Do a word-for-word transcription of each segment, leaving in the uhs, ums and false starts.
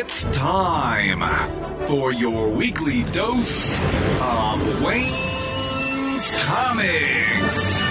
It's time for your weekly dose of Wayne's Comics.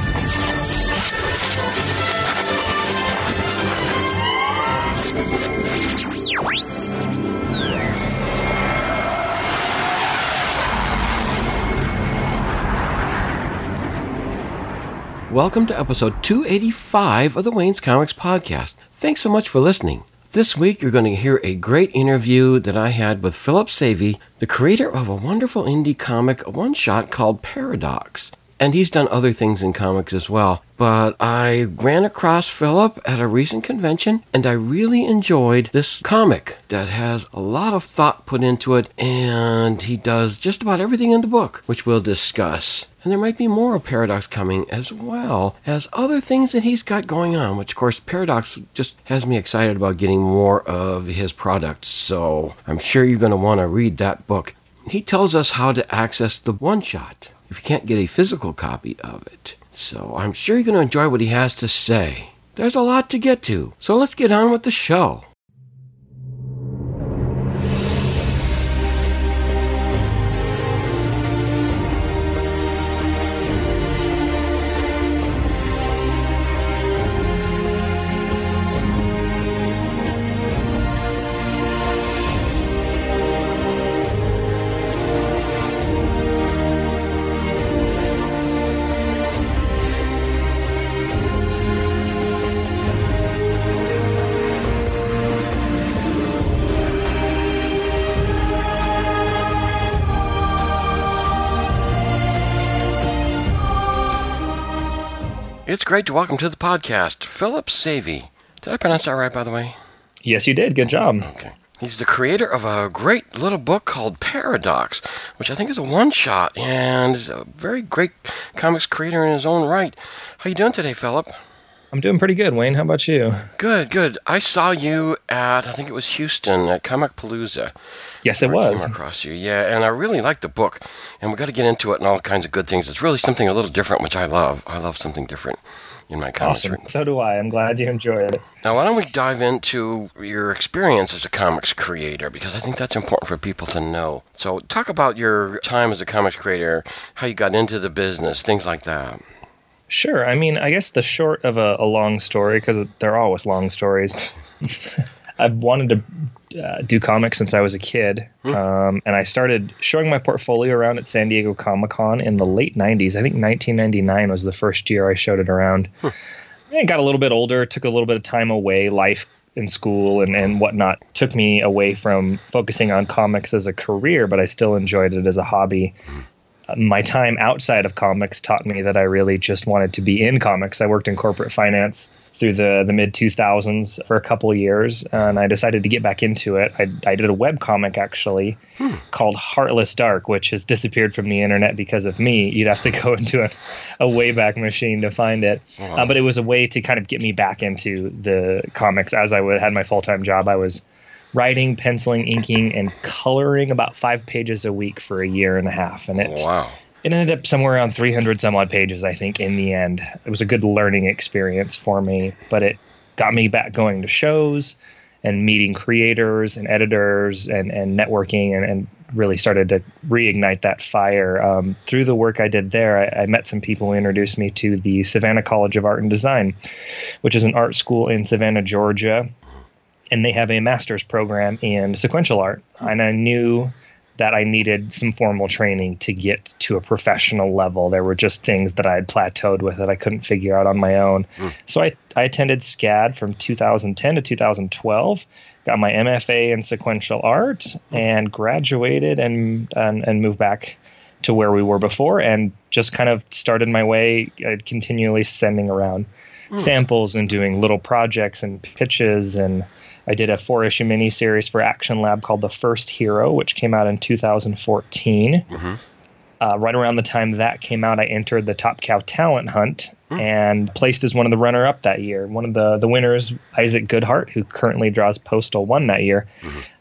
Welcome to episode two eighty-five of the Wayne's Comics podcast. Thanks so much for listening. This week you're going to hear a great interview that I had with Philip Savy, the creator of a wonderful indie comic one-shot called Paradox. And he's done other things in comics as well. But I ran across Philip at a recent convention, and I really enjoyed this comic that has a lot of thought put into it, and he does just about everything in the book, which we'll discuss. And there might be more of Paradox coming, as well as other things that he's got going on, which, of course, Paradox just has me excited about getting more of his products. So I'm sure you're going to want to read that book. He tells us how to access the one-shot if you can't get a physical copy of it. So I'm sure you're going to enjoy what he has to say. There's a lot to get to, so let's get on with the show. It's great to welcome to the podcast Philip Savy. Did I pronounce that right, by the way? Yes, you did. Good job. Okay. He's the creator of a great little book called Paradox, which I think is a one-shot, and is a very great comics creator in his own right. How you doing today, Philip? I'm doing pretty good, Wayne. How about you? Good, good. I saw you at, I think it was Houston, at Comic Palooza. Yes, it was. I came across you, yeah, and I really liked the book, and we got to get into it and all kinds of good things. It's really something a little different, which I love. I love something different in my comics. Awesome. So do I. I'm glad you enjoyed it. Now, why don't we dive into your experience as a comics creator, because I think that's important for people to know. So talk about your time as a comics creator, how you got into the business, things like that. Sure. I mean, I guess the short of a, a long story, because they're always long stories. I've wanted to uh, do comics since I was a kid, um, and I started showing my portfolio around at San Diego Comic-Con in the late nineties. I think nineteen ninety-nine was the first year I showed it around. Hmm. I got a little bit older, took a little bit of time away, life in school and, and whatnot took me away from focusing on comics as a career, but I still enjoyed it as a hobby. My time outside of comics taught me that I really just wanted to be in comics. I worked in corporate finance through the, the mid two thousands for a couple of years, and I decided to get back into it. I, I did a webcomic, actually, hmm. called Heartless Dark, which has disappeared from the internet because of me. You'd have to go into a, a Wayback Machine to find it. Wow. Uh, but it was a way to kind of get me back into the comics. As I would, had my full-time job, I was writing, penciling, inking, and coloring about five pages a week for a year and a half. And it, wow. it ended up somewhere around three hundred some odd pages, I think, in the end. It was a good learning experience for me, but it got me back going to shows and meeting creators and editors and, and networking and, and really started to reignite that fire. Um, through the work I did there, I, I met some people who introduced me to the Savannah College of Art and Design, which is an art school in Savannah, Georgia. And they have a master's program in sequential art. And I knew that I needed some formal training to get to a professional level. There were just things that I had plateaued with that I couldn't figure out on my own. Mm. So I, I attended SCAD from two thousand ten to two thousand twelve, got my M F A in sequential art, and graduated and, and, and moved back to where we were before and just kind of started my way, uh, continually sending around mm. samples and doing little projects and pitches. And I did a four-issue miniseries for Action Lab called The First Hero, which came out in two thousand fourteen. Mm-hmm. Uh, right around the time that came out, I entered the Top Cow Talent Hunt mm. and placed as one of the runner-up that year. One of the, the winners, Isaac Goodhart, who currently draws Postal, won that year. Mm-hmm.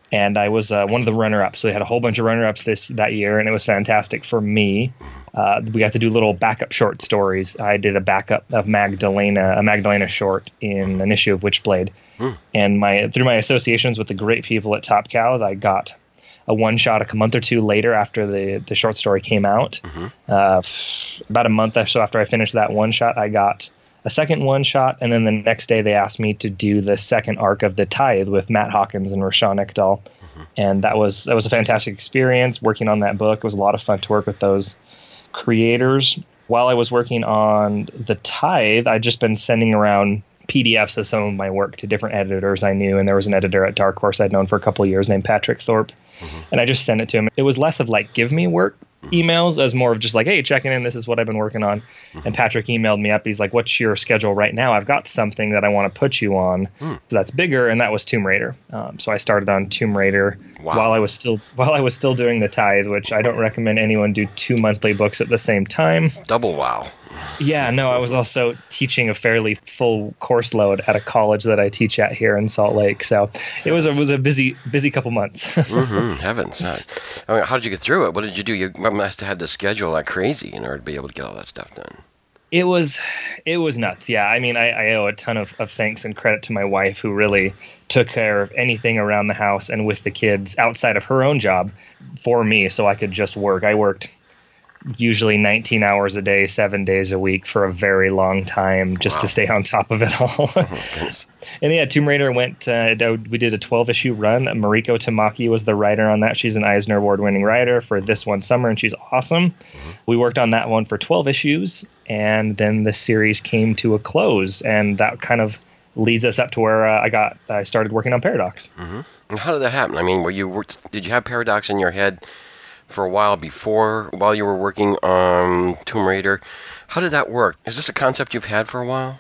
and I was uh, one of the runner-ups. So they had a whole bunch of runner-ups this that year, and it was fantastic for me. Uh, we got to do little backup short stories. I did a backup of Magdalena, a Magdalena short in an issue of Witchblade, hmm. and my through my associations with the great people at Top Cow, I got a one shot a month or two later after the the short story came out. Mm-hmm. Uh, about a month or so after I finished that one shot, I got a second one shot, and then the next day they asked me to do the second arc of The Tithe with Matt Hawkins and Rashawn Ekdahl, mm-hmm. and that was that was a fantastic experience working on that book. It was a lot of fun to work with those creators. While I was working on The Tithe, I'd just been sending around P D Fs of some of my work to different editors I knew, and there was an editor at Dark Horse I'd known for a couple of years named Patrick Thorpe, mm-hmm. and I just sent it to him. It was less of like give me work emails as more of just like, hey, checking in, this is what I've been working on. Mm-hmm. And Patrick emailed me up. He's like, what's your schedule right now? I've got something that I want to put you on mm. so that's bigger, and that was Tomb Raider. Um, so I started on Tomb Raider wow. while I was still while I was still doing The Tithe, which I don't recommend anyone do two monthly books at the same time. Double wow. Yeah, no, I was also teaching a fairly full course load at a college that I teach at here in Salt Lake. So it was a, was a busy busy couple months. mm-hmm. Heavens. I mean, how did you get through it? What did you do? You must have had to schedule like crazy in order to be able to get all that stuff done. It was it was nuts. Yeah, I mean, I, I owe a ton of, of thanks and credit to my wife, who really took care of anything around the house and with the kids outside of her own job for me so I could just work. I worked usually nineteen hours a day, seven days a week for a very long time just wow. to stay on top of it all. Oh, and yeah, Tomb Raider went, uh, we did a twelve issue run. Mariko Tamaki was the writer on that. She's an Eisner Award winning writer for This One Summer, and she's awesome. Mm-hmm. We worked on that one for twelve issues, and then the series came to a close, and that kind of leads us up to where uh, I got, I started working on Paradox. Mm-hmm. And how did that happen? I mean, were you worked, did you have Paradox in your head for a while before, while you were working on Tomb Raider? How did that work? Is this a concept you've had for a while?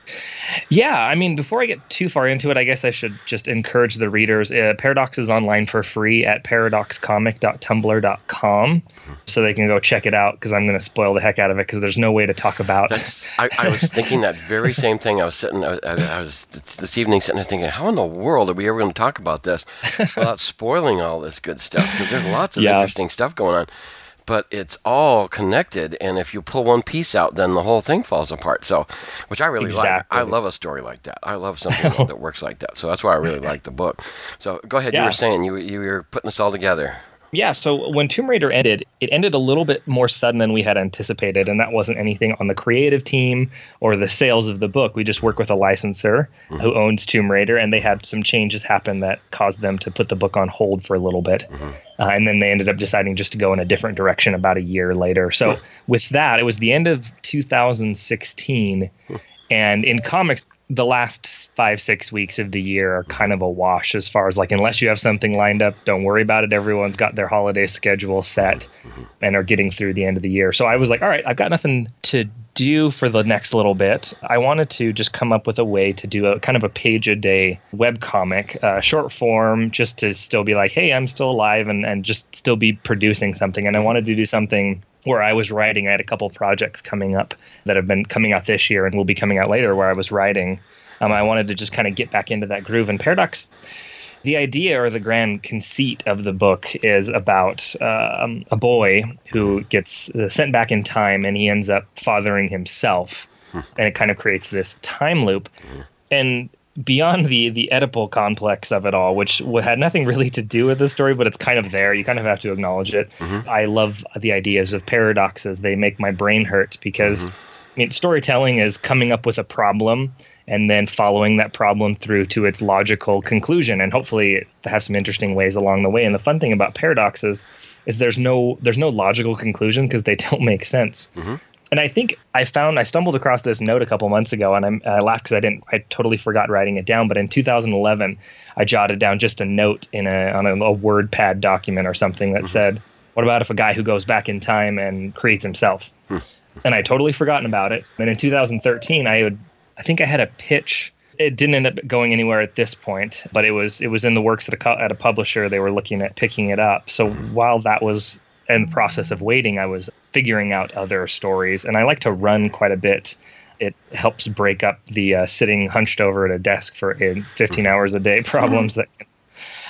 Yeah, I mean, before I get too far into it, I guess I should just encourage the readers. Uh, Paradox is online for free at paradox comic dot tumblr dot com, so they can go check it out, because I'm going to spoil the heck out of it, because there's no way to talk about. That's. I, I was thinking that very same thing. I was sitting, I, I was this evening sitting there thinking, how in the world are we ever going to talk about this without spoiling all this good stuff? Because there's lots of yeah. interesting stuff going on. But it's all connected, and if you pull one piece out, then the whole thing falls apart. So, which I really exactly. like. I love a story like that. I love something that works like that. So that's why I really like the book. So go ahead. Yeah. You were saying you you were putting this all together. Yeah, so when Tomb Raider ended, it ended a little bit more sudden than we had anticipated, and that wasn't anything on the creative team or the sales of the book. We just work with a licensor mm-hmm. who owns Tomb Raider, and they had some changes happen that caused them to put the book on hold for a little bit. Mm-hmm. Uh, and then they ended up deciding just to go in a different direction about a year later. So mm-hmm. with that, it was the end of two thousand sixteen, mm-hmm. and in comics, the last five, six weeks of the year are kind of a wash as far as like, unless you have something lined up, don't worry about it. Everyone's got their holiday schedule set and are getting through the end of the year. So I was like, all right, I've got nothing to do for the next little bit. I wanted to just come up with a way to do a kind of a page a day webcomic, uh, short form, just to still be like, hey, I'm still alive, and, and just still be producing something. And I wanted to do something where I was writing. I had a couple of projects coming up that have been coming out this year and will be coming out later where I was writing. Um, I wanted to just kind of get back into that groove. And Paradox, the idea or the grand conceit of the book is about um, a boy who gets uh, sent back in time, and he ends up fathering himself. And it kind of creates this time loop. And beyond the the Oedipal complex of it all, which had nothing really to do with the story, but it's kind of there. You kind of have to acknowledge it. Mm-hmm. I love the ideas of paradoxes. They make my brain hurt because mm-hmm. I mean, storytelling is coming up with a problem and then following that problem through to its logical conclusion, and hopefully to have some interesting ways along the way. And the fun thing about paradoxes is there's no there's no logical conclusion because they don't make sense. Mm-hmm. And I think I found, I stumbled across this note a couple months ago, and I'm, I laughed because I didn't, I totally forgot writing it down. But in two thousand eleven, I jotted down just a note in a on a, a WordPad document or something that mm-hmm. said, "What about if a guy who goes back in time and creates himself?" Mm-hmm. And I totally forgotten about it. And in two thousand thirteen, I would, I think I had a pitch. It didn't end up going anywhere at this point, but it was it was in the works at a at a publisher. They were looking at picking it up. So while that was in the process of waiting, I was figuring out other stories, and I like to run quite a bit. It helps break up the uh, sitting hunched over at a desk for uh, fifteen hours a day problems that can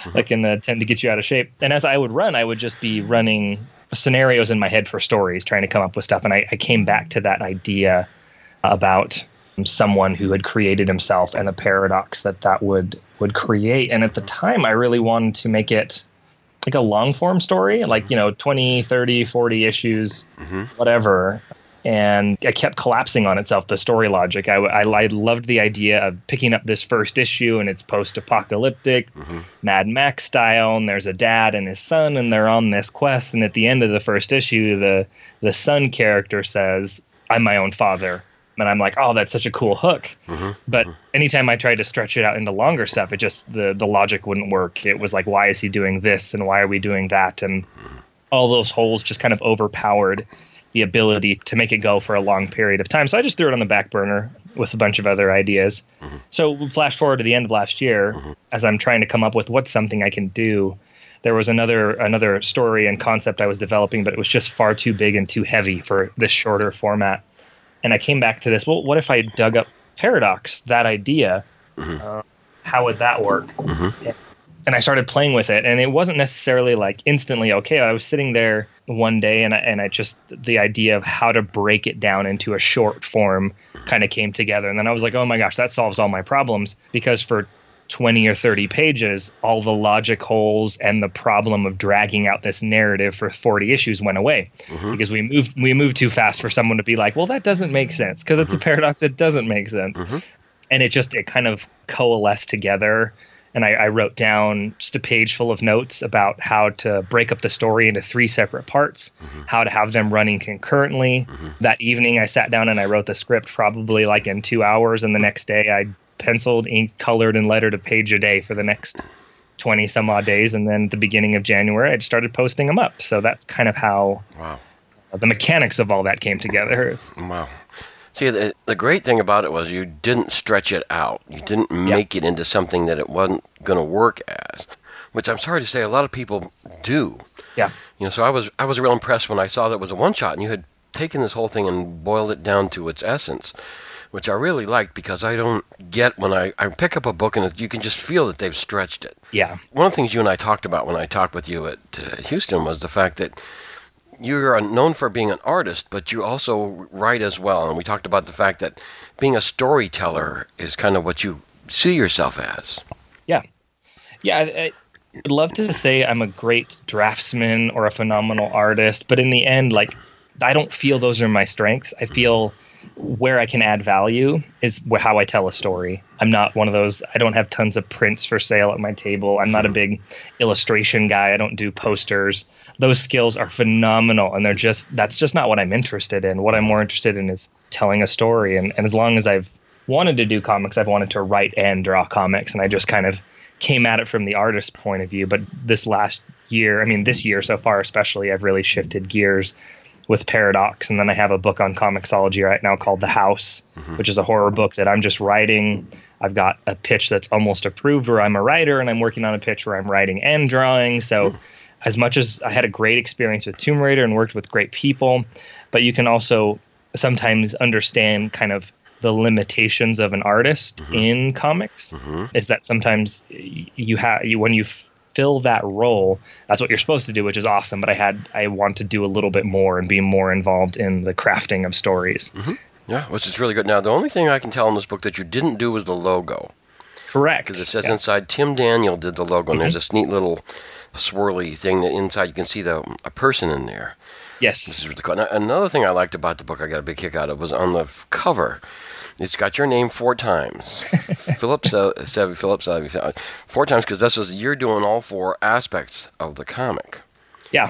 that can uh, tend to get you out of shape. And as I would run, I would just be running scenarios in my head for stories, trying to come up with stuff. And I, I came back to that idea about someone who had created himself and the paradox that that would would create. And at the time, I really wanted to make it like a long form story, like, you know, twenty, thirty, forty issues, mm-hmm. whatever. And it kept collapsing on itself, the story logic. I, I, I loved the idea of picking up this first issue, and it's post-apocalyptic, mm-hmm. Mad Max style, and there's a dad and his son, and they're on this quest. And at the end of the first issue, the the son character says, "I'm my own father." And I'm like, oh, that's such a cool hook. Mm-hmm. But anytime I tried to stretch it out into longer stuff, it just, the, the logic wouldn't work. It was like, why is he doing this? And why are we doing that? And all those holes just kind of overpowered the ability to make it go for a long period of time. So I just threw it on the back burner with a bunch of other ideas. Mm-hmm. So flash forward to the end of last year, mm-hmm. as I'm trying to come up with what's something I can do, there was another another story and concept I was developing, but it was just far too big and too heavy for this shorter format. And I came back to this, well, what if I dug up Paradox, that idea? Mm-hmm. Uh, how would that work? Mm-hmm. And I started playing with it, and it wasn't necessarily like instantly okay. I was sitting there one day, and I, and I just, the idea of how to break it down into a short form kind of came together. And then I was like, oh my gosh, that solves all my problems, because for twenty or thirty pages, all the logic holes and the problem of dragging out this narrative for forty issues went away, mm-hmm. because we moved we moved too fast for someone to be like, well, that doesn't make sense, because it's mm-hmm. a paradox. It doesn't make sense. Mm-hmm. And it just, it kind of coalesced together. And I, I wrote down just a page full of notes about how to break up the story into three separate parts, mm-hmm. how to have them running concurrently. Mm-hmm. That evening, I sat down and I wrote the script probably like in two hours. And the next day, I penciled, ink, colored, and lettered a page a day for the next twenty some odd days. And then at the beginning of January, I just started posting them up. So that's kind of how wow. the mechanics of all that came together. Wow. See, the, the great thing about it was you didn't stretch it out. You didn't make yep. it into something that it wasn't going to work as, which I'm sorry to say a lot of people do. Yeah. You know, so I was I was real impressed when I saw that it was a one-shot and you had taken this whole thing and boiled it down to its essence, which I really liked, because I don't get when I, I pick up a book and it, you can just feel that they've stretched it. Yeah. One of the things you and I talked about when I talked with you at uh, Houston was the fact that you're known for being an artist, but you also write as well. And we talked about the fact that being a storyteller is kind of what you see yourself as. Yeah. Yeah. I, I'd love to say I'm a great draftsman or a phenomenal artist, but in the end, like, I don't feel those are my strengths. I feel where I can add value is how I tell a story. I'm not one of those, I don't have tons of prints for sale at my table. I'm not a big illustration guy. I don't do posters. Those skills are phenomenal, and they're just, that's just not what I'm interested in. What I'm more interested in is telling a story. And, and as long as I've wanted to do comics, I've wanted to write and draw comics. And I just kind of came at it from the artist's point of view. But this last year, I mean, this year so far especially, I've really shifted gears with Paradox. And then I have a book on Comixology right now called The House, mm-hmm. which is a horror book that I'm just writing. I've got a pitch that's almost approved where I'm a writer, and I'm working on a pitch where I'm writing and drawing. So mm-hmm. as much as I had a great experience with Tomb Raider and worked with great people, but you can also sometimes understand kind of the limitations of an artist mm-hmm. in comics, mm-hmm. is that sometimes you have, you, when you fill that role, that's what you're supposed to do, which is awesome. But I had, I want to do a little bit more and be more involved in the crafting of stories. Mm-hmm. Yeah, which is really good. Now, the only thing I can tell in this book that you didn't do was the logo. Correct. Because it says yeah. inside, Tim Daniel did the logo, and mm-hmm. there's this neat little swirly thing that inside you can see the a person in there. Yes. This is really cool. Now, another thing I liked about the book, I got a big kick out of, was on the cover. It's got your name four times. Philip Sevy, Philip Sevy, four times, because this is, you're doing all four aspects of the comic. Yeah.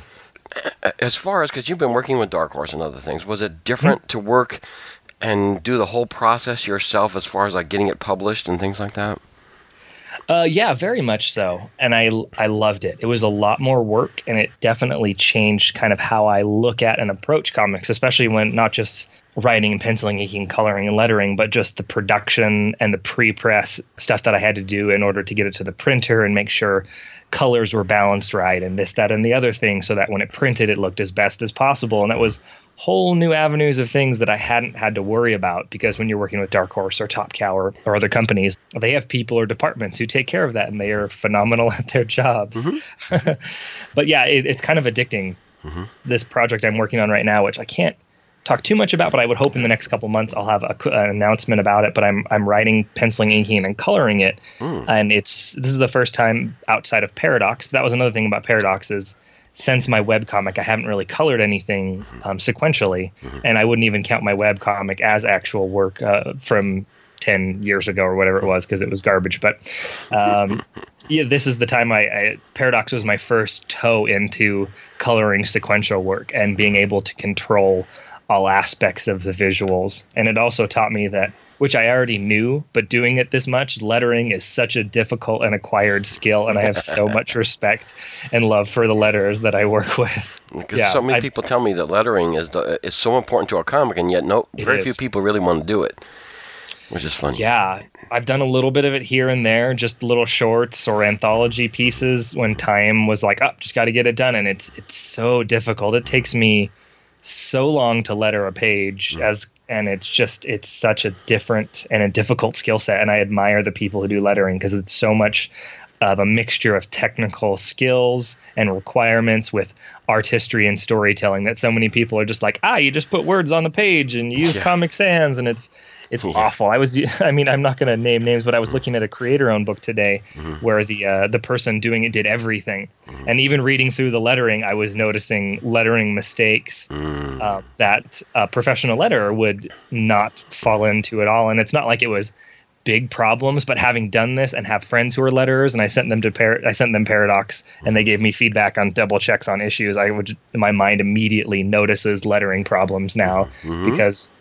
As far as, because you've been working with Dark Horse and other things, was it different mm-hmm. to work and do the whole process yourself as far as like getting it published and things like that? Uh, yeah, very much so. And I, I loved it. It was a lot more work, and it definitely changed kind of how I look at and approach comics, especially when not just writing and penciling, inking, coloring, and lettering, but just the production and the pre-press stuff that I had to do in order to get it to the printer and make sure colors were balanced right and this, that, and the other thing, so that when it printed, it looked as best as possible. And that was whole new avenues of things that I hadn't had to worry about, because when you're working with Dark Horse or Top Cow or, or other companies, they have people or departments who take care of that, and they are phenomenal at their jobs. Mm-hmm. But yeah, it, it's kind of addicting. Mm-hmm. This project I'm working on right now, which I can't talk too much about, but I would hope in the next couple months I'll have a, an announcement about it. But I'm I'm writing, penciling, inking, and coloring it, mm. and it's this is the first time outside of Paradox. But that was another thing about Paradox is, since my webcomic, I haven't really colored anything um, sequentially, mm-hmm. and I wouldn't even count my webcomic as actual work uh, from ten years ago or whatever it was, because it was garbage. But um, yeah, this is the time I, I Paradox was my first toe into coloring sequential work and being able to control all aspects of the visuals. And it also taught me that, which I already knew, but doing it this much, lettering is such a difficult and acquired skill, and I have so much respect and love for the letterers that I work with. Because yeah, so many I, people tell me that lettering is the, is so important to a comic, and yet no, very is. few people really want to do it, which is funny. Yeah, I've done a little bit of it here and there, just little shorts or anthology pieces when time was like, oh, just got to get it done, and it's it's so difficult. It takes me so long to letter a page, mm. as and it's just it's such a different and a difficult skill set, and I admire the people who do lettering, because it's so much of a mixture of technical skills and requirements with artistry and storytelling that so many people are just like, ah, you just put words on the page and you use yeah. Comic Sans, and it's it's yeah. awful. I was, I mean, I'm not going to name names, but I was looking at a creator-owned book today mm-hmm. where the uh, the person doing it did everything, mm-hmm. and even reading through the lettering, I was noticing lettering mistakes mm. uh, that a professional letterer would not fall into at all. And it's not like it was big problems, but having done this and have friends who are letterers, and I sent them to Par- I sent them Paradox, and they gave me feedback on double checks on issues, I would my mind immediately notices lettering problems now, mm-hmm. because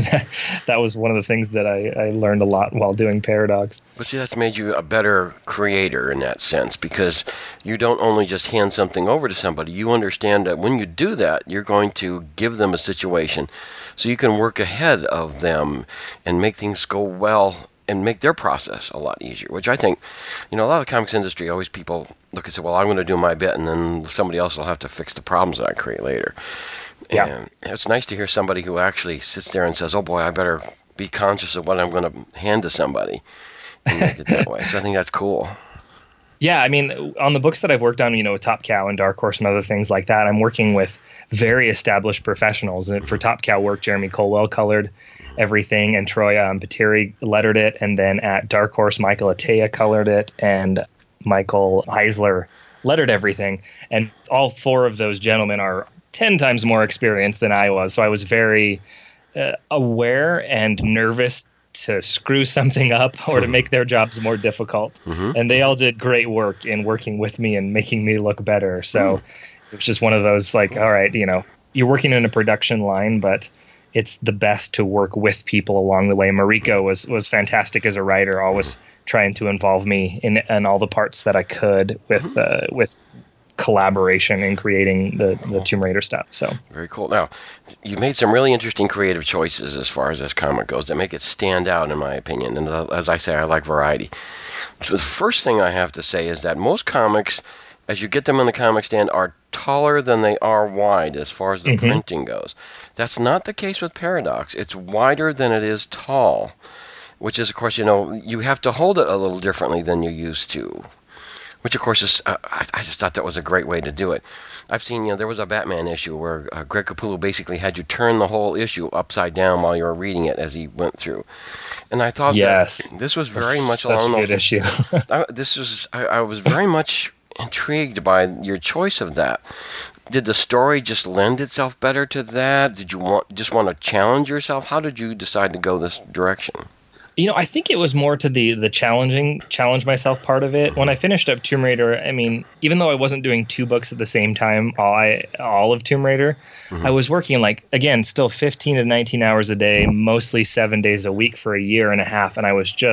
that was one of the things that I, I learned a lot while doing Paradox. But see, that's made you a better creator in that sense, because you don't only just hand something over to somebody. You understand that when you do that, you're going to give them a situation so you can work ahead of them and make things go well and make their process a lot easier, which I think, you know, a lot of the comics industry, always people look and say, well, I'm going to do my bit, and then somebody else will have to fix the problems that I create later. Yeah. And it's nice to hear somebody who actually sits there and says, oh boy, I better be conscious of what I'm going to hand to somebody and make it that way. So I think that's cool. Yeah, I mean, on the books that I've worked on, you know, with Top Cow and Dark Horse and other things like that, I'm working with very established professionals. And for Top Cow work, Jeremy Colwell colored everything, and Troy um, Patiri lettered it. And then at Dark Horse, Michael Atea colored it, and Michael Heisler lettered everything. And all four of those gentlemen are ten times more experienced than I was. So I was very uh, aware and nervous to screw something up or to make their jobs more difficult. Mm-hmm. And they all did great work in working with me and making me look better. So mm. it was just one of those, like, all right, you know, you're working in a production line, but it's the best to work with people along the way. Mariko was, was fantastic as a writer, always trying to involve me in, in all the parts that I could with, uh, with, collaboration in creating the, the Tomb Raider stuff. So very cool. Now, you've made some really interesting creative choices as far as this comic goes that make it stand out, in my opinion. And as I say, I like variety. So the first thing I have to say is that most comics, as you get them in the comic stand, are taller than they are wide as far as the mm-hmm. printing goes. That's not the case with Paradox. It's wider than it is tall, which is, of course, you know, you have to hold it a little differently than you used to. Which, of course, is uh, I, I just thought that was a great way to do it. I've seen, you know, there was a Batman issue where uh, Greg Capullo basically had you turn the whole issue upside down while you were reading it as he went through. And I thought yes. that this was very That's much such along a good those issue. I, this was I, I was very much intrigued by your choice of that. Did the story just lend itself better to that? Did you want just want to challenge yourself? How did you decide to go this direction? You know, I think it was more to the the challenging, challenge myself part of it. When I finished up Tomb Raider, I mean, even though I wasn't doing two books at the same time, all I all of Tomb Raider, mm-hmm. I was working like, again, still fifteen to nineteen hours a day, mostly seven days a week for a year and a half. And I was just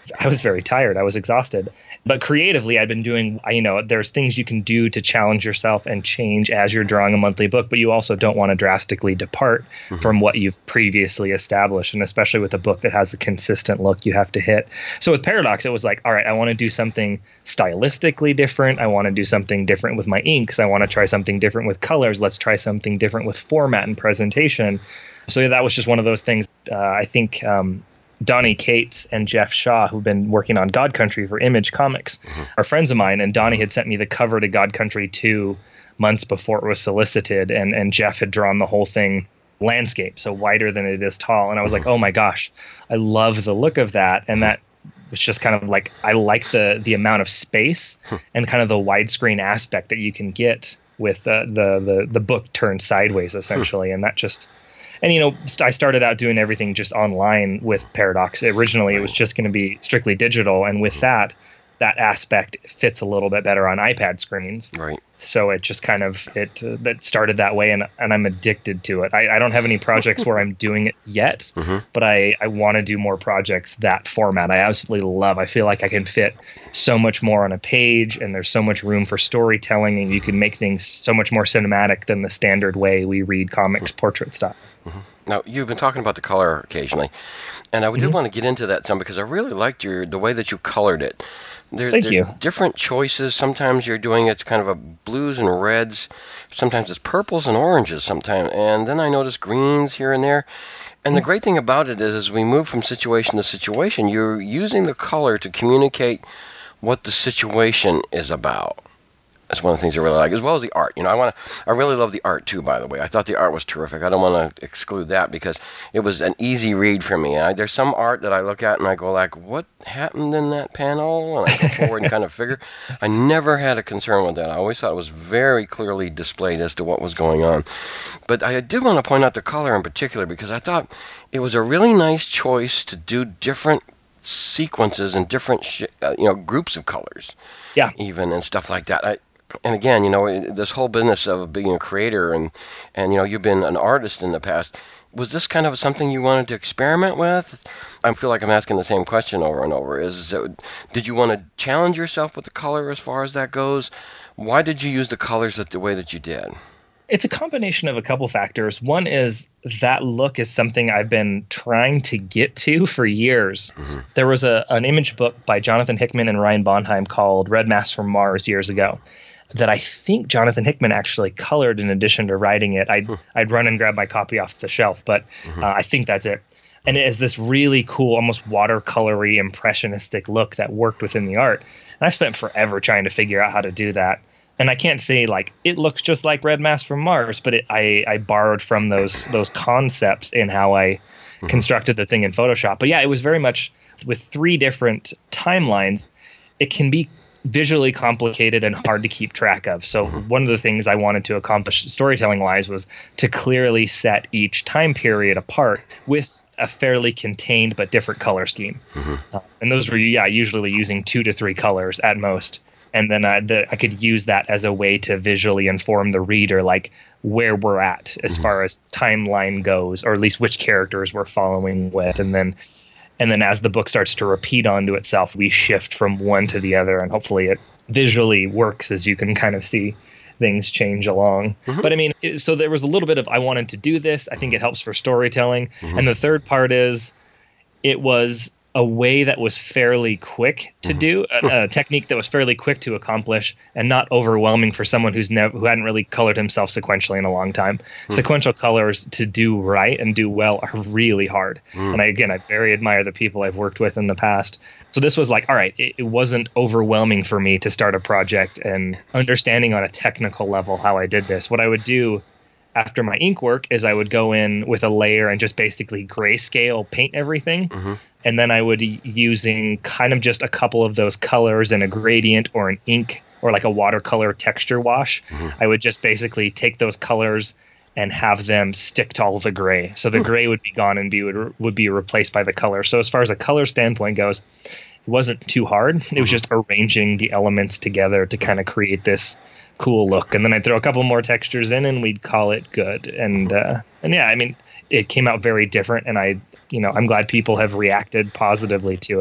I was very tired. I was exhausted. But creatively, I'd been doing, you know, there's things you can do to challenge yourself and change as you're drawing a monthly book, but you also don't want to drastically depart mm-hmm. from what you've previously established. And especially with a book that has a consistent look you have to hit. So with Paradox, it was like, all right, I want to do something stylistically different. I want to do something different with my inks. I want to try something different with colors. Let's try something different with format and presentation. So yeah, that was just one of those things. Uh, I think um, Donnie Cates and Jeff Shaw, who've been working on God Country for Image Comics, mm-hmm. are friends of mine. And Donnie had sent me the cover to God Country two months before it was solicited. And, and Jeff had drawn the whole thing landscape, so wider than it is tall. And I was like, oh my gosh, I love the look of that. And that was just kind of like, I like the the amount of space and kind of the widescreen aspect that you can get with the the the, the book turned sideways, essentially. And that just... And, you know, I started out doing everything just online with Paradox. Originally, it was just going to be strictly digital. And with that, that aspect fits a little bit better on iPad screens. Right. So it just kind of, it uh, that started that way. And, and I'm addicted to it. I, I don't have any projects where I'm doing it yet, mm-hmm. but I, I want to do more projects that format. I absolutely love. I feel like I can fit so much more on a page, and there's so much room for storytelling, and you can make things so much more cinematic than the standard way we read comics portrait style. Mm-hmm. Now, you've been talking about the color occasionally, and I did mm-hmm. want to get into that some because I really liked your the way that you colored it. There, Thank there's you. different choices. Sometimes you're doing it's kind of a blues and reds. Sometimes it's purples and oranges sometimes. And then I noticed greens here and there. And mm-hmm. the great thing about it is as we move from situation to situation, you're using the color to communicate what the situation is about. That's one of the things I really like, as well as the art. You know, I want to. I really love the art too. By the way, I thought the art was terrific. I don't want to exclude that because it was an easy read for me. I, there's some art that I look at and I go like, "What happened in that panel?" And I go forward and kind of figure. I never had a concern with that. I always thought it was very clearly displayed as to what was going on. But I did want to point out the color in particular because I thought it was a really nice choice to do different sequences and different sh- uh, you know groups of colors. Yeah. Even and stuff like that. I, And again, you know, this whole business of being a creator and, and, you know, you've been an artist in the past. Was this kind of something you wanted to experiment with? I feel like I'm asking the same question over and over. Is it, did you want to challenge yourself with the color as far as that goes? Why did you use the colors the way that you did? It's a combination of a couple factors. One is that look is something I've been trying to get to for years. Mm-hmm. There was a an image book by Jonathan Hickman and Ryan Bonheim called Red Mass from Mars years ago that I think Jonathan Hickman actually colored in addition to writing it. I'd, hmm. I'd run and grab my copy off the shelf, but mm-hmm. uh, I think that's it. And it is this really cool, almost watercolory, impressionistic look that worked within the art. And I spent forever trying to figure out how to do that. And I can't say like it looks just like Red Mass from Mars, but it, I, I borrowed from those those concepts in how I mm-hmm. constructed the thing in Photoshop. But yeah, it was very much with three different timelines. It can be visually complicated and hard to keep track of. So mm-hmm. one of the things I wanted to accomplish storytelling-wise was to clearly set each time period apart with a fairly contained but different color scheme. Mm-hmm. Uh, and those were, yeah, usually using two to three colors at most. And then uh, the, I could use that as a way to visually inform the reader, like where we're at as mm-hmm. far as timeline goes, or at least which characters we're following with. And then And then as the book starts to repeat onto itself, we shift from one to the other, and hopefully it visually works as you can kind of see things change along. Mm-hmm. But I mean, it, so there was a little bit of, I wanted to do this. I think it helps for storytelling. Mm-hmm. And the third part is it was a way that was fairly quick to mm-hmm. do, a, a technique that was fairly quick to accomplish and not overwhelming for someone who's never, who hadn't really colored himself sequentially in a long time. Mm-hmm. Sequential colors to do right and do well are really hard. Mm-hmm. And I, again, I very admire the people I've worked with in the past. So this was like, all right, it, it wasn't overwhelming for me to start a project and understanding on a technical level how I did this. What I would do after my ink work is I would go in with a layer and just basically grayscale paint everything. Mm-hmm. And then I would be using kind of just a couple of those colors in a gradient or an ink or like a watercolor texture wash. Mm-hmm. I would just basically take those colors and have them stick to all the gray. So the gray would be gone and be would, would be replaced by the color. So as far as a color standpoint goes, it wasn't too hard. It was just arranging the elements together to kind of create this cool look. And then I'd throw a couple more textures in and we'd call it good. And uh, and yeah, I mean, it came out very different. And I, you know, I'm glad people have reacted positively to it.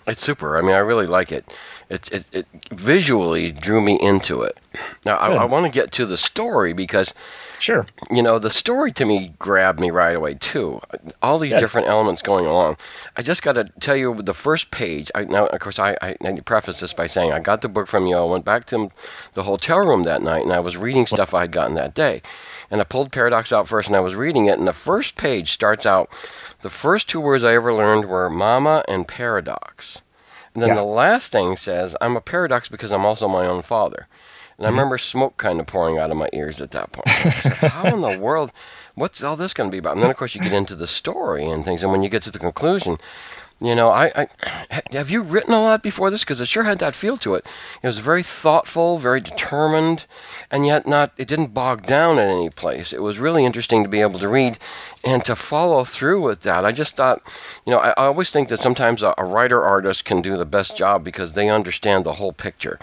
It's super. I mean, I really like it. It, it, it visually drew me into it. Now, I, I want to get to the story because, sure, you know, the story to me grabbed me right away, too. All these Good. different elements going along. I just got to tell you, the first page, I, now, of course, I, I, I preface this by saying I got the book from you. I went back to the hotel room that night, and I was reading stuff I had gotten that day. And I pulled Paradox out first, and I was reading it, and the first page starts out, the first two words I ever learned were mama and paradox. And then Yeah. the last thing says, I'm a paradox because I'm also my own father. And I remember smoke kind of pouring out of my ears at that point. I said, how in the world, what's all this going to be about? And then, of course, you get into the story and things, and when you get to the conclusion, you know, I, I have you written a lot before this? Because it sure had that feel to it. It was very thoughtful, very determined, and yet not. It didn't bog down at any place. It was really interesting to be able to read and to follow through with that. I just thought, you know, I, I always think that sometimes a, a writer artist can do the best job because they understand the whole picture.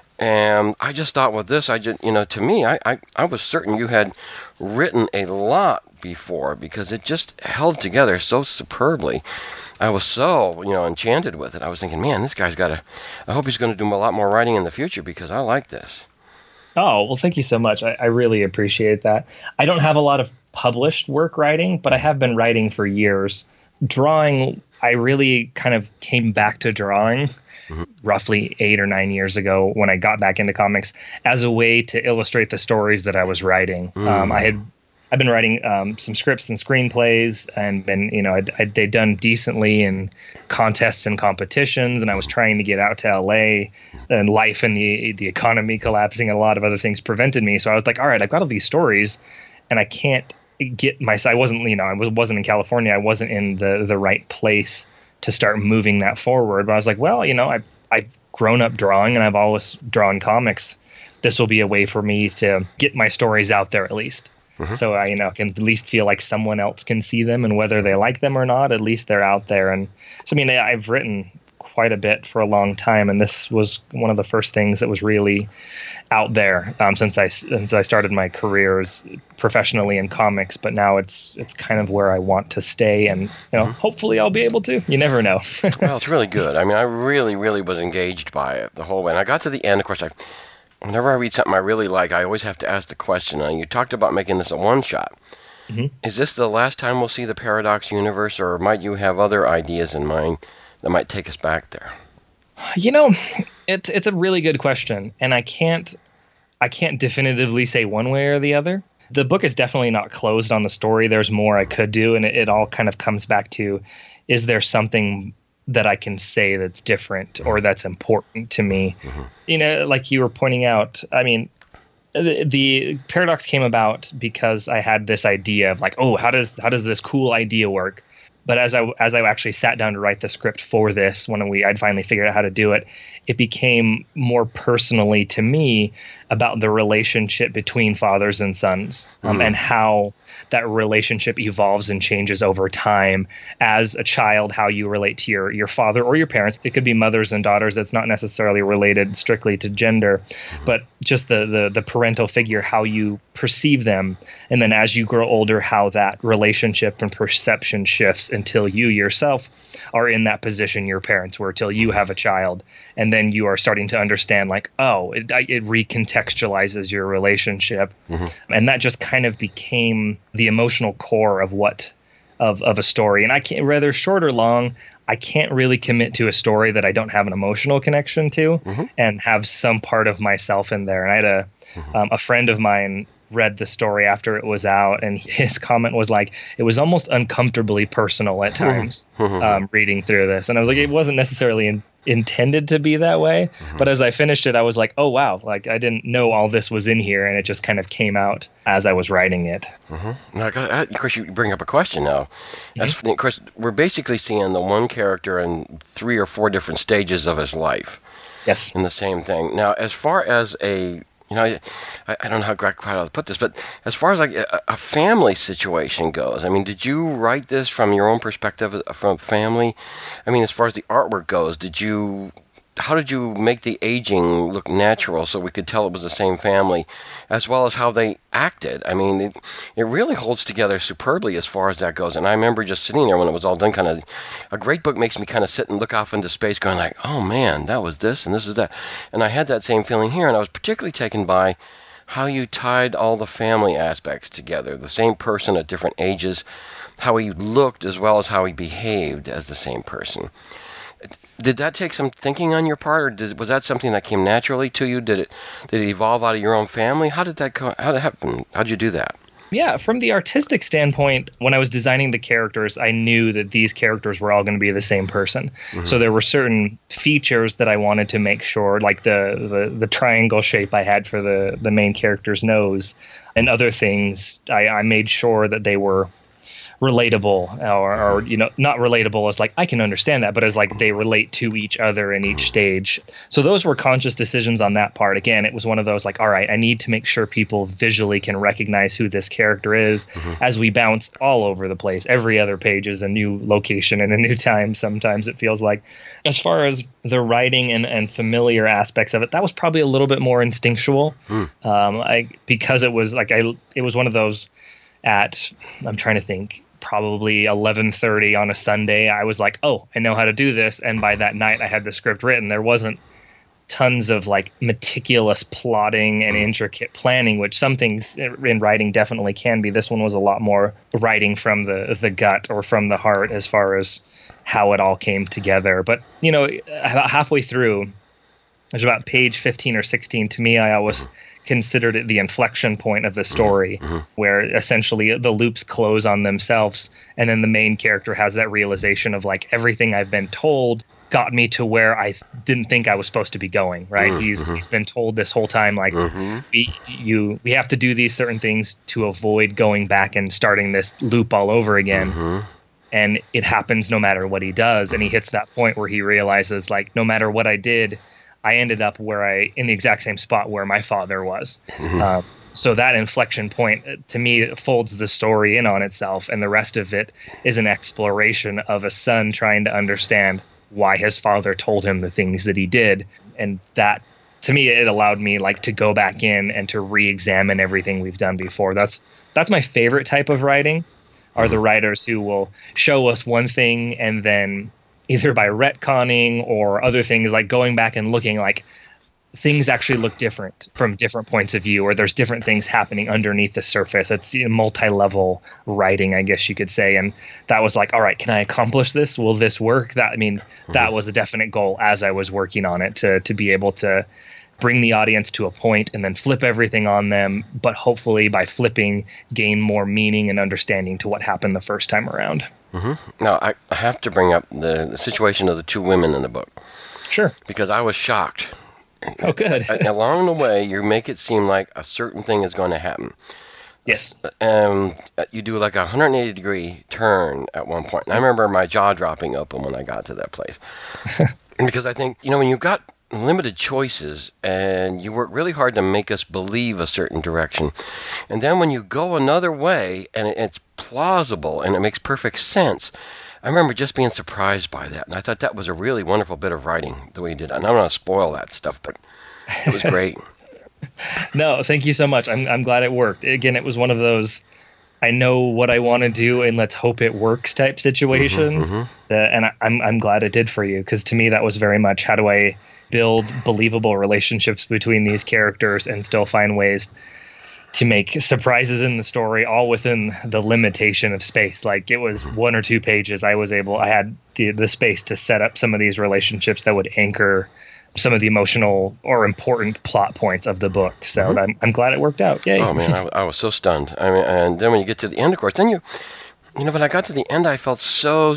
And I just thought with this, I just, you know, to me, I, I, I was certain you had written a lot before because it just held together so superbly. I was so, you know, enchanted with it. I was thinking, man, this guy's got to, I hope he's going to do a lot more writing in the future because I like this. Oh, well, thank you so much. I, I really appreciate that. I don't have a lot of published work writing, but I have been writing for years. Drawing, I really kind of came back to drawing mm-hmm. roughly eight or nine years ago when I got back into comics as a way to illustrate the stories that I was writing. Mm. Um, I had I've been writing um, some scripts and screenplays, and been, you know, I'd, I'd, they'd done decently in contests and competitions, and I was trying to get out to L A, and life and the the economy collapsing and a lot of other things prevented me. So I was like, all right, I've got all these stories, and I can't get my. I wasn't, you know, I was, wasn't in California. I wasn't in the the right place to start moving that forward. But I was like, well, you know, I I've grown up drawing, and I've always drawn comics. This will be a way for me to get my stories out there at least. Mm-hmm. So I, you know, can at least feel like someone else can see them, and whether they like them or not, at least they're out there. And so, I mean, I've written quite a bit for a long time, and this was one of the first things that was really out there um, since I since I started my careers professionally in comics. But now it's it's kind of where I want to stay, and you know, mm-hmm. hopefully I'll be able to. You never know. Well, it's really good. I mean, I really, really was engaged by it the whole way, and I got to the end. Of course, I. Whenever I read something I really like, I always have to ask the question. Now, you talked about making this a one-shot. Mm-hmm. Is this the last time we'll see the Paradox universe, or might you have other ideas in mind that might take us back there? You know, it's it's a really good question, and I can't I can't definitively say one way or the other. The book is definitely not closed on the story. There's more I could do, and it, it all kind of comes back to, is there something that I can say that's different or that's important to me? Mm-hmm. You know, like you were pointing out, I mean, the, the Paradox came about because I had this idea of like, oh, how does how does this cool idea work? But as I as I actually sat down to write the script for this, when we I'd finally figured out how to do it, it became more personally to me about the relationship between fathers and sons, um, mm-hmm. and how that relationship evolves and changes over time. As a child, how you relate to your your father or your parents. It could be mothers and daughters. That's not necessarily related strictly to gender, mm-hmm. but just the, the the parental figure, how you perceive them. And then as you grow older, how that relationship and perception shifts until you yourself are in that position your parents were, till you have a child. And then you are starting to understand, like, oh, it, it recontextualizes your relationship. Mm-hmm. And that just kind of became the emotional core of what of, of a story. And I can't, whether short or long, I can't really commit to a story that I don't have an emotional connection to, mm-hmm. and have some part of myself in there. And I had a mm-hmm. um, a friend of mine read the story after it was out, and his comment was like, it was almost uncomfortably personal at times um, reading through this. And I was like, it wasn't necessarily in, intended to be that way. Mm-hmm. But as I finished it, I was like, oh, wow, like I didn't know all this was in here. And it just kind of came out as I was writing it. Mm-hmm. Now, of course, you bring up a question now. Mm-hmm. Of course, we're basically seeing the one character in three or four different stages of his life. Yes. In the same thing. Now, as far as a You know, I, I don't know how quite how to put this, but as far as like a, a family situation goes, I mean, did you write this from your own perspective from family? I mean, as far as the artwork goes, did you how did you make the aging look natural so we could tell it was the same family, as well as how they acted? I mean, it, it really holds together superbly as far as that goes. And I remember just sitting there when it was all done, kind of, a great book makes me kind of sit and look off into space going like, oh man, that was this and this is that. And I had that same feeling here, and I was particularly taken by how you tied all the family aspects together, the same person at different ages, how he looked as well as how he behaved as the same person. Did that take some thinking on your part, or did, was that something that came naturally to you? Did it did it evolve out of your own family? How did that go, how did that happen? How did you do that? Yeah, from the artistic standpoint, when I was designing the characters, I knew that these characters were all going to be the same person. Mm-hmm. So there were certain features that I wanted to make sure, like the, the, the triangle shape I had for the, the main character's nose, and other things. I, I made sure that they were relatable, or, or, you know, not relatable as like, I can understand that, but as like they relate to each other in each stage. So those were conscious decisions on that part. Again, it was one of those like, all right, I need to make sure people visually can recognize who this character is. Mm-hmm. As we bounced all over the place. Every other page is a new location and a new time. Sometimes it feels like. As far as the writing and, and familiar aspects of it, that was probably a little bit more instinctual. Mm. Um, I, because it was like, I, it was one of those at, I'm trying to think, probably eleven thirty on a Sunday, I was like, oh, I know how to do this. And by that night, I had the script written. There wasn't tons of like meticulous plotting and intricate planning, which some things in writing definitely can be. This one was a lot more writing from the, the gut or from the heart as far as how it all came together. But, you know, about halfway through, there's about page fifteen or sixteen. To me, I always considered it the inflection point of the story, mm-hmm. where essentially the loops close on themselves, and then the main character has that realization of like, everything I've been told got me to where I didn't think I was supposed to be going, right? Mm-hmm. He's he's been told this whole time, like, mm-hmm. we, you we have to do these certain things to avoid going back and starting this loop all over again. Mm-hmm. And it happens no matter what he does. And he hits that point where he realizes, like, no matter what I did, I ended up where I, in the exact same spot where my father was. Mm-hmm. Um, so that inflection point, to me, folds the story in on itself. And the rest of it is an exploration of a son trying to understand why his father told him the things that he did. And that, to me, it allowed me like to go back in and to re-examine everything we've done before. That's, that's my favorite type of writing, are the writers who will show us one thing and then either by retconning or other things, like going back and looking like things actually look different from different points of view, or there's different things happening underneath the surface. It's, you know, multi-level writing, I guess you could say. And that was like, all right, can I accomplish this? Will this work? That, I mean, that was a definite goal as I was working on it, to to be able to bring the audience to a point and then flip everything on them, but hopefully by flipping gain more meaning and understanding to what happened the first time around. Mm-hmm. Now, I, I have to bring up the, the situation of the two women in the book. Sure. Because I was shocked. Oh, good. Along the way, you make it seem like a certain thing is going to happen. Yes. Um, you do like a one hundred eighty degree turn at one point. And I remember my jaw dropping open when I got to that place. Because I think, you know, when you've got limited choices and you work really hard to make us believe a certain direction, and then when you go another way and it's plausible and it makes perfect sense, I remember just being surprised by that, and I thought that was a really wonderful bit of writing the way you did it. And I don't want to spoil that stuff, but it was great. No, thank you so much. I'm I'm glad it worked. Again, it was one of those I know what I want to do and let's hope it works type situations. Mm-hmm, mm-hmm. That, and I, I'm I'm glad it did for you, because to me that was very much, how do I build believable relationships between these characters and still find ways to make surprises in the story, all within the limitation of space. Like, it was one or two pages. I was able, I had the, the space to set up some of these relationships that would anchor some of the emotional or important plot points of the book. So mm-hmm. I'm, I'm glad it worked out. Yay. Oh man, I, I was so stunned. I mean, and then when you get to the end, of course, then you, you know, when I got to the end, I felt so,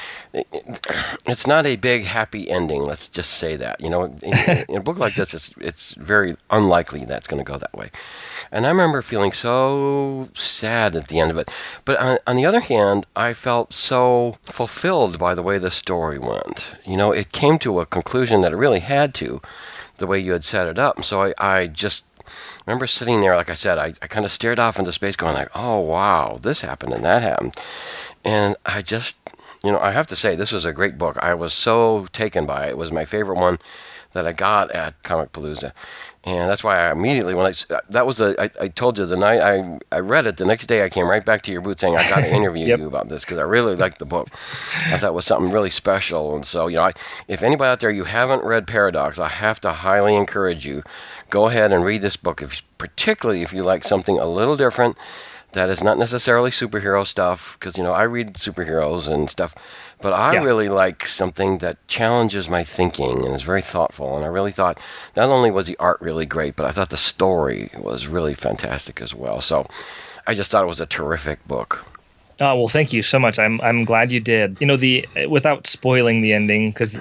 it's not a big happy ending. Let's just say that, you know, in, in a book like this, it's, it's very unlikely that's going to go that way. And I remember feeling so sad at the end of it. But on, on the other hand, I felt so fulfilled by the way the story went. You know, it came to a conclusion that it really had to, the way you had set it up. So I, I just remember sitting there, like I said, I, I kind of stared off into space going like, oh, wow, this happened and that happened. And I just, you know, I have to say, this was a great book. I was so taken by it. It was my favorite one that I got at Comicpalooza. And that's why I immediately, when I, that was a, I, I told you the night I, I read it, the next day I came right back to your booth saying, I got to interview Yep. you about this because I really liked the book. I thought it was something really special. And so, you know, I, if anybody out there, you haven't read Paradox, I have to highly encourage you, go ahead and read this book, if, particularly if you like something a little different that is not necessarily superhero stuff, because, you know, I read superheroes and stuff, but I Yeah. really like something that challenges my thinking and is very thoughtful. And I really thought not only was the art really great, but I thought the story was really fantastic as well. So I just thought it was a terrific book. Oh, well, thank you so much. I'm I'm glad you did. You know, the without spoiling the ending, because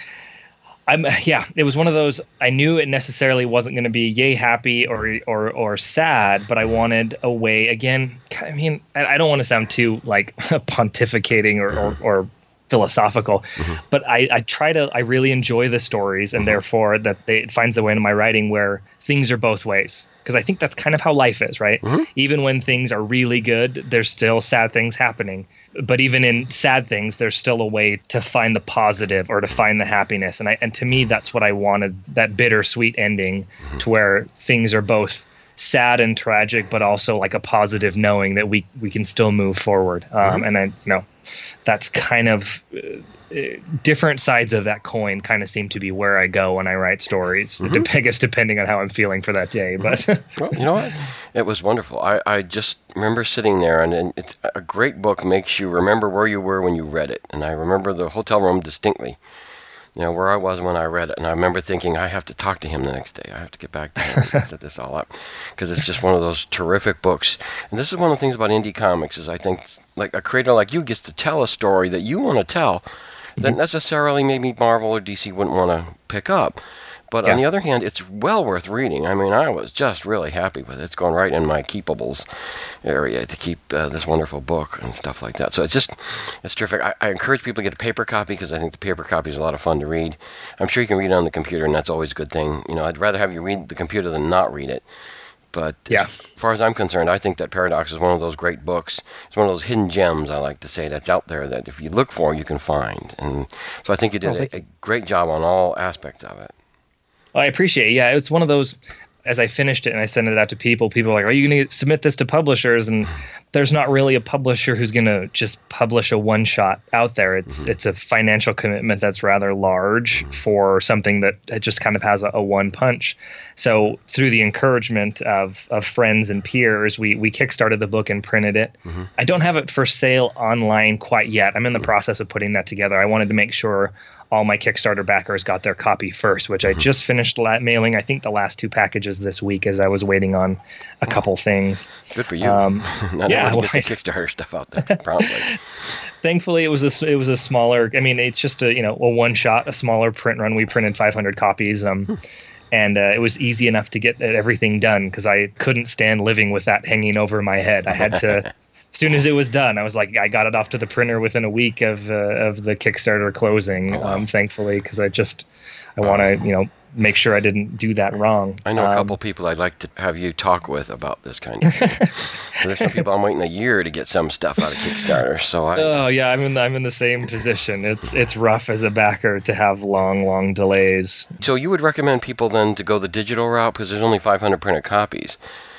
I'm yeah, it was one of those. I knew it necessarily wasn't going to be yay happy or or or sad, but I wanted a way. Again, I mean, I, I don't want to sound too like pontificating or or, or philosophical, Mm-hmm. but I, I try to. I really enjoy the stories, and Mm-hmm. therefore that they, it finds a way into my writing where things are both ways. Because I think that's kind of how life is, right? Mm-hmm. Even when things are really good, there's still sad things happening. But even in sad things, there's still a way to find the positive or to find the happiness. And I, and to me, that's what I wanted, that bittersweet ending to where things are both sad and tragic, but also like a positive knowing that we, we can still move forward. Um, and I, you know, that's kind of uh, different sides of that coin kind of seem to be where I go when I write stories. Mm-hmm. I guess depending on how I'm feeling for that day, but Well, you know what? It was wonderful. I, I just remember sitting there, and, and it's a great book makes you remember where you were when you read it. And I remember the hotel room distinctly, you know, where I was when I read it. And I remember thinking, I have to talk to him the next day. I have to get back to him and set this all up, because it's just one of those terrific books. And this is one of the things about indie comics is I think like a creator like you gets to tell a story that you want to tell that necessarily maybe Marvel or D C wouldn't want to pick up. But Yeah. on the other hand, it's well worth reading. I mean, I was just really happy with it. It's going right in my keepables area to keep uh, this wonderful book and stuff like that. So it's just, it's terrific. I, I encourage people to get a paper copy because I think the paper copy is a lot of fun to read. I'm sure you can read it on the computer, and that's always a good thing. You know, I'd rather have you read the computer than not read it. But Yeah. as far as I'm concerned, I think that Paradox is one of those great books. It's one of those hidden gems, I like to say, that's out there that if you look for, you can find. And so I think you did Oh, thank a, a great job on all aspects of it. I appreciate it. Yeah, it's one of those, as I finished it and I sent it out to people, people are like, are you going to submit this to publishers? And there's not really a publisher who's going to just publish a one shot out there. It's Mm-hmm. it's a financial commitment that's rather large for something that it just kind of has a, a one punch. So through the encouragement of, of friends and peers, we, we kickstarted the book and printed it. Mm-hmm. I don't have it for sale online quite yet. I'm in the process of putting that together. I wanted to make sure all my Kickstarter backers got their copy first, which I just finished la- mailing, I think, the last two packages this week as I was waiting on a couple things. Good for you. Um, Not yeah, everybody well, gets the Kickstarter stuff out there promptly. Thankfully, it was a, s- it was a smaller, I mean, it's just a, you know, a one shot, a smaller print run. We printed five hundred copies. Um, and uh, it was easy enough to get everything done because I couldn't stand living with that hanging over my head. I had to... As soon as it was done, I was like, I got it off to the printer within a week of uh, of the Kickstarter closing. Oh, wow. um, thankfully, because I just I want to you know make sure I didn't do that wrong. I know a Um, couple people I'd like to have you talk with about this kind of thing. There's some people I'm waiting a year to get some stuff out of Kickstarter. So I, Oh yeah, I'm in the, I'm in the same position. It's it's rough as a backer to have long long delays. so you would recommend people then to go the digital route because there's only five hundred printed copies.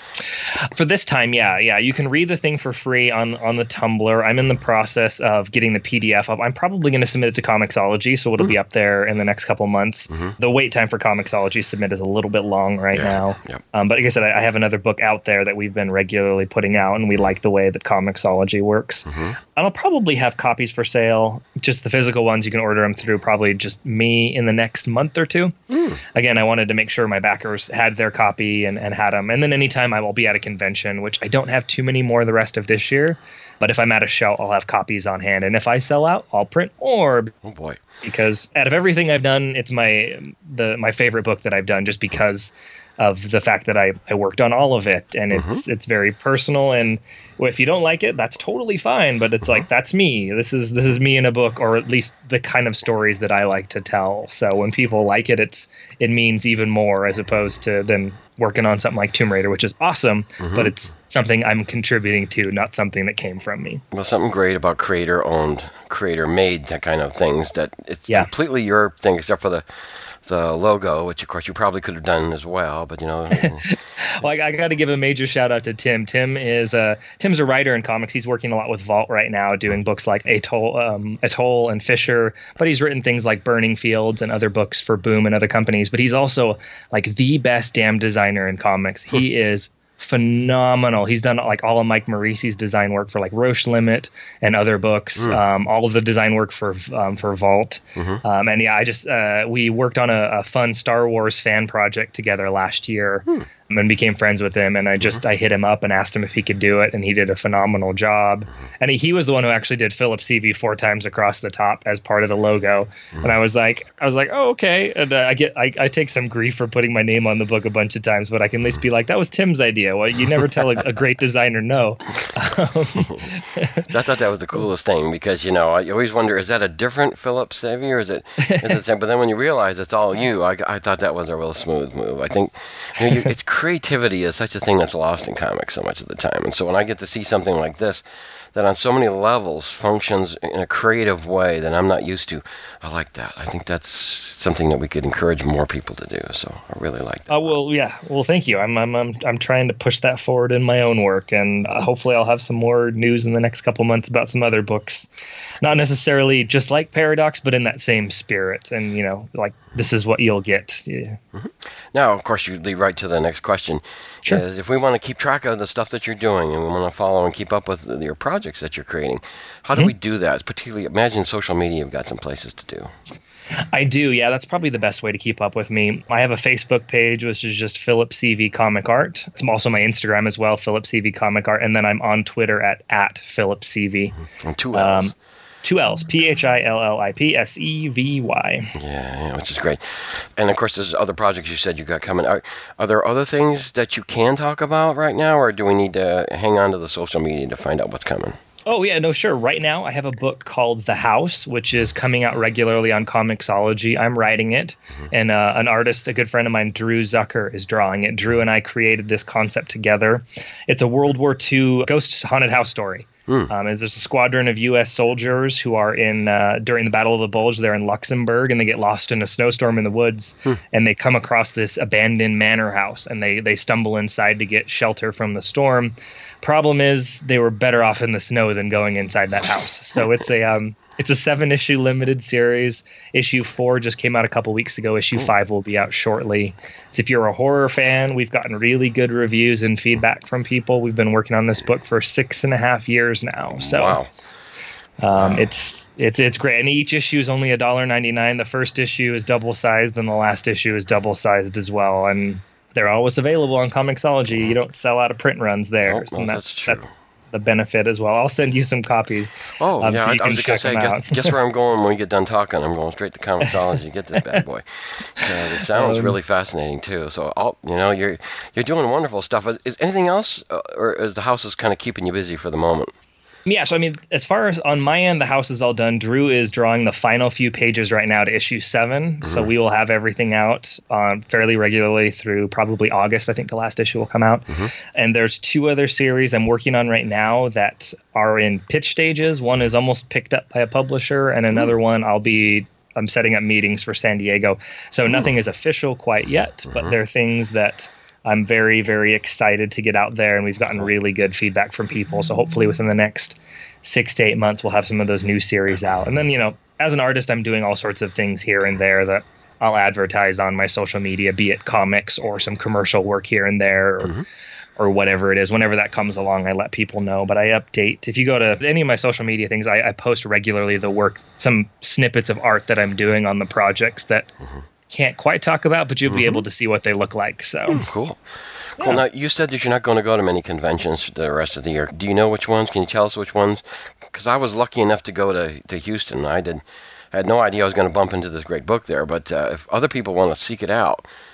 For this time, yeah, yeah, you can read the thing for free on on the Tumblr. I'm in the process of getting the P D F up. I'm probably going to submit it to Comixology, so it'll be up there in the next couple months. The wait time for Comixology submit is a little bit long right Yeah, now. yep. Um, but like I said, I I have another book out there that we've been regularly putting out, and we like the way that Comixology works. And I'll probably have copies for sale, just the physical ones. You can order them through probably just me in the next month or two. Again, I wanted to make sure my backers had their copy and, and had them. And then anytime I will be at a convention, which I don't have too many more the rest of this year, but if I'm at a show, I'll have copies on hand. And if I sell out, I'll print Orb, Oh boy. because out of everything I've done, it's my the my favorite book that I've done, just because of the fact that I, I worked on all of it, and it's Mm-hmm. it's very personal. And if you don't like it, that's totally fine. But it's like, that's me. This is this is me in a book, or at least the kind of stories that I like to tell. So when people like it, it's it means even more, as opposed to then working on something like Tomb Raider, which is awesome, but it's something I'm contributing to, not something that came from me. Well, something great about creator-owned, creator-made that kind of things, that it's Yeah. completely your thing, except for the the logo, which of course you probably could have done as well. But you know, Well, I, I got to give a major shout out to Tim. Tim is a Tim's a writer in comics. He's working a lot with Vault right now, doing books like Atoll, um, Atoll and Fisher. But he's written things like Burning Fields and other books for Boom and other companies. But he's also like the best damn designer in comics. He is phenomenal. He's done like all of Mike Morisi's design work for like Roche Limit and other books. Mm. Um, all of the design work for um, for Vault. Mm-hmm. Um, and yeah, I just uh, we worked on a, a fun Star Wars fan project together last year. Hmm. And became friends with him, and I just I hit him up and asked him if he could do it, and he did a phenomenal job. And he, he was the one who actually did Philip C V four times across the top as part of the logo. And I was like, I was like, oh okay. And uh, I get I, I take some grief for putting my name on the book a bunch of times, but I can at least be like, that was Tim's idea. Well, you never tell a, a great designer no. Um, So I thought that was the coolest thing, because you know I always wonder, is that a different Philip Savvy, or is it is it the same? But then when you realize it's all you, I, I thought that was a real smooth move. I think you know, you, it's creativity is such a thing that's lost in comics so much of the time, and so when I get to see something like this that on so many levels functions in a creative way that I'm not used to, I like that. I think that's something that we could encourage more people to do. So I really like that. Oh well, yeah. Well, thank you. I'm I'm I'm I'm trying to push that forward in my own work, and uh, hopefully I'll have some more news in the next couple months about some other books, not necessarily just like Paradox, but in that same spirit. And you know, like this is what you'll get. Yeah. Mm-hmm. Now, of course, you lead right to the next question. Sure. Is if we want to keep track of the stuff that you're doing, and we want to follow and keep up with your projects that you're creating, how do Mm-hmm. we do that? Particularly, imagine social media. You've got some places to do. I do, yeah. That's probably the best way to keep up with me. I have a Facebook page, which is just Philip C V Comic Art. It's also my Instagram as well, Philip C V Comic Art, and then I'm on Twitter at at Philip C V. And two L's. Um, two L's, P H I L L I P S E V Y. Yeah, yeah, which is great. And of course, there's other projects you said you got coming. Are, are there other things that you can talk about right now, or do we need to hang on to the social media to find out what's coming? Oh, yeah, no, sure. Right now, I have a book called The House, which is coming out regularly on Comixology. I'm writing it, and uh, an artist, a good friend of mine, Drew Zucker, is drawing it. Drew and I created this concept together. It's a World War Two ghost haunted house story. Mm. Um, there's a squadron of U S soldiers who are in uh, during the Battle of the Bulge. They're in Luxembourg, and they get lost in a snowstorm in the woods, Hmm. and they come across this abandoned manor house, and they they stumble inside to get shelter from the storm. Problem is, they were better off in the snow than going inside that house. So it's a um, it's a seven issue limited series. Issue four just came out a couple weeks ago. Issue five will be out shortly. So if you're a horror fan, we've gotten really good reviews and feedback from people. We've been working on this book for six and a half years now. So Wow. um, it's it's it's great. And each issue is only a dollar ninety nine. The first issue is double sized, and the last issue is double sized as well. And they're always available on Comixology. You don't sell out of print runs there. Nope, no, and that's true. the benefit as well. I'll send you some copies. Oh, um, yeah, so I, you I was can just going to check say, them guess, out. guess where I'm going when we get done talking? I'm going straight to Comixology to get this bad boy. 'Cause it sounds Um, really fascinating, too. So, I'll, you know, you're you're doing wonderful stuff. Is, is anything else, uh, or is the house is kind of keeping you busy for the moment? Yeah, so I mean, as far as on my end, the house is all done. Drew is drawing the final few pages right now to issue seven. Mm-hmm. So we will have everything out um, fairly regularly through probably August. I think the last issue will come out. Mm-hmm. And there's two other series I'm working on right now that are in pitch stages. One is almost picked up by a publisher, and another one I'll be I'm setting up meetings for San Diego. So nothing is official quite yet, but there are things that I'm very, very excited to get out there, and we've gotten really good feedback from people. So hopefully within the next six to eight months, we'll have some of those new series out. And then, you know, as an artist, I'm doing all sorts of things here and there that I'll advertise on my social media, be it comics or some commercial work here and there, or, Mm-hmm. or whatever it is. Whenever that comes along, I let people know. But I update. If you go to any of my social media things, I, I post regularly the work, some snippets of art that I'm doing on the projects that can't quite talk about, but you'll be able to see what they look like. So Cool. Yeah. Cool. Now, you said that you're not going to go to many conventions for the rest of the year. Do you know which ones? Can you tell us which ones? Because I was lucky enough to go to, to Houston. I did. I had no idea I was going to bump into this great book there, but uh, if other people want to seek it out,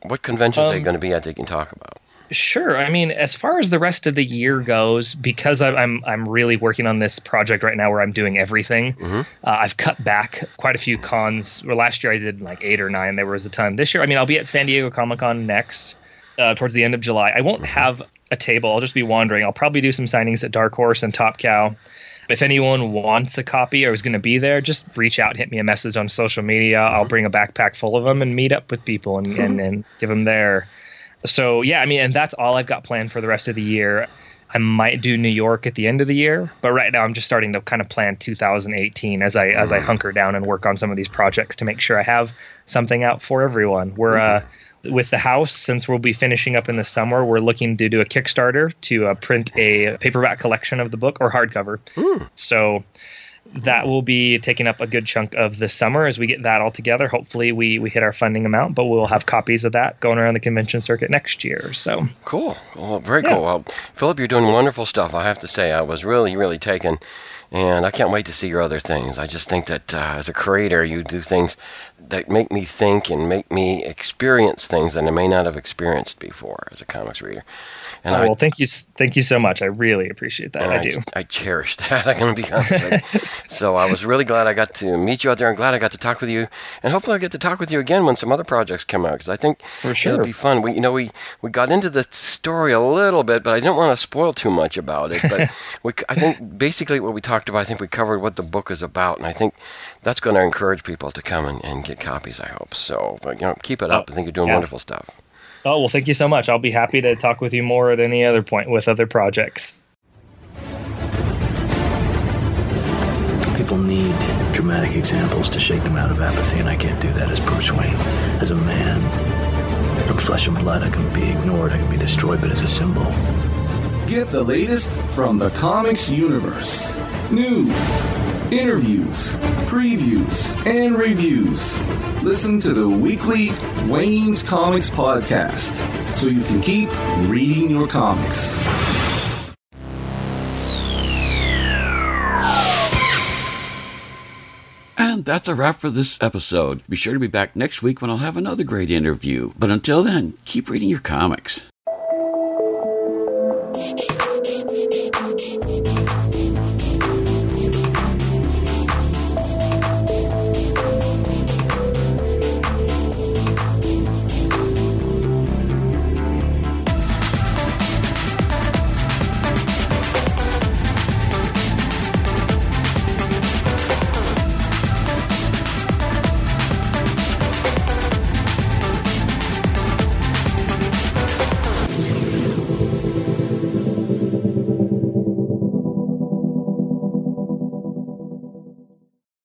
What conventions Um, are you going to be at that you can talk about? Sure. I mean, as far as the rest of the year goes, because I- I'm I'm really working on this project right now where I'm doing everything. Mm-hmm. Uh, I've cut back quite a few cons. Well, last year I did like eight or nine. There was a ton. This year, I mean, I'll be at San Diego Comic-Con next, uh, towards the end of July. I won't have a table. I'll just be wandering. I'll probably do some signings at Dark Horse and Top Cow. If anyone wants a copy or is going to be there, just reach out, hit me a message on social media. I'll bring a backpack full of them and meet up with people and, and, and give them there. So, yeah, I mean, and that's all I've got planned for the rest of the year. I might do New York at the end of the year, but right now I'm just starting to kind of plan two thousand eighteen as I as I hunker down and work on some of these projects to make sure I have something out for everyone. We're uh, with the house, since we'll be finishing up in the summer, we're looking to do a Kickstarter to uh, print a paperback collection of the book, or hardcover. Mm. So that will be taking up a good chunk of the summer as we get that all together. Hopefully we, we hit our funding amount, but we'll have copies of that going around the convention circuit next year. So Cool. Well, very Yeah. cool. Well, Philip, you're doing wonderful stuff. I have to say, I was really, really taken, and I can't wait to see your other things. I just think that uh, as a creator, you do things that make me think and make me experience things that I may not have experienced before as a comics reader. And oh, I, well, thank you, thank you so much. I really appreciate that. and I do. I cherish that. I'm going to be honest with you. So I was really glad I got to meet you out there. I'm glad I got to talk with you, and hopefully I'll get to talk with you again when some other projects come out, because I think For sure. it'll be fun. We, you know, we, we got into the story a little bit, but I didn't want to spoil too much about it. But we, I think basically what we talked about, I think we covered what the book is about, and I think that's going to encourage people to come and, and get copies, I hope. So, but, you know, keep it up. I think you're doing yeah. wonderful stuff. Oh, well, thank you so much. I'll be happy to talk with you more at any other point with other projects. People need dramatic examples to shake them out of apathy, and I can't do that as Bruce Wayne. As a man, from flesh and blood, I can be ignored, I can be destroyed, but as a symbol. Get the latest from the comics universe. News, interviews, previews, and reviews. Listen to the weekly Wayne's Comics podcast so you can keep reading your comics. And that's a wrap for this episode. Be sure to be back next week when I'll have another great interview. But until then, keep reading your comics.